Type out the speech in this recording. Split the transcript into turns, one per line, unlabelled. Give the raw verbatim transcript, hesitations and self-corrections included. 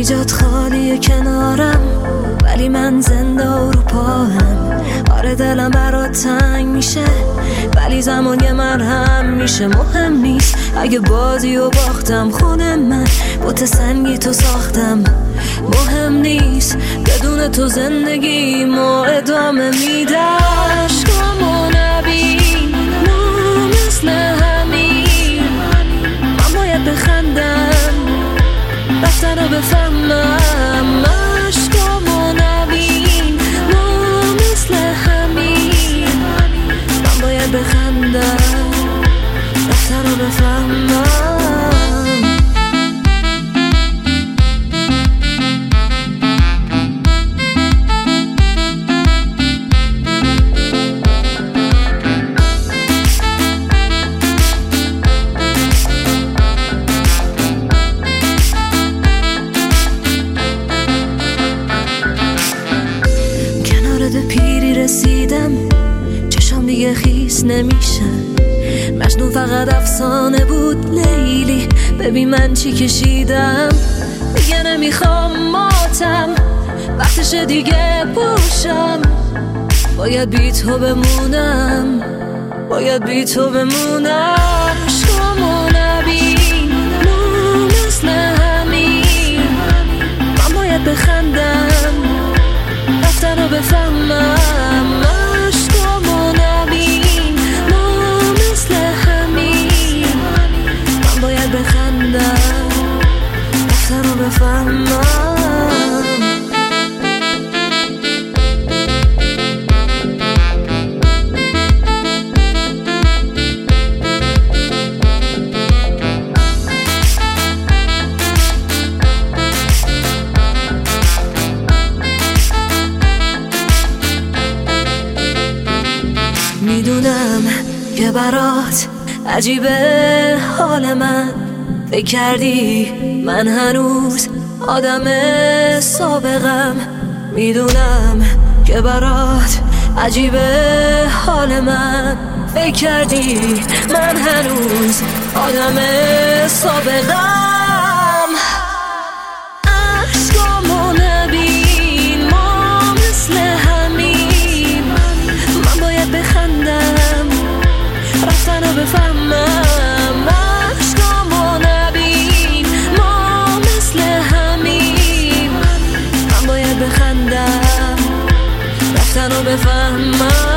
جات خالی کنارم، ولی من زنده و رو پاهم. آره دلم برات تنگ میشه، ولی زمان یه مرهم میشه. مهم نیست اگه بازی و باختم، خونه من بوت سنگی تو ساختم. مهم نیست بدون تو زندگی ما ادامه میدم. عشقامو نبین ما مثل همین، من باید بخندم رفتن رو بفهمم. عشقامو نبین ما مثل همین، من باید بخندم رفتن رو بفهمم. پیری رسیدم، چشام دیگه خیس نمیشن. مجنون فقط افسانه بود لیلی، ببین من چی کشیدم. دیگه نمیخوام ماتم، وقتشه دیگه پوشم. باید بی تو بمونم، باید بی تو بمونم. عشقامو نبین ما مثل همین، من باید بخندم رفتن رو بفهمم. عشقامو نبین ما مثل همین، من باید بخندم رفتن رو بفهمم. میدونم که برات عجیبه حال من، فکر کردی من هنوز آدم سابقم. میدونم که برات عجیبه حال من، فکر کردی من هنوز آدم سابقم. عشقامو نبین ما مثل همین، من باید بخندم رفتن رو بفهمم. عشقامو نبین ما مثل همین، من باید بخندم رفتن رو بفهمم.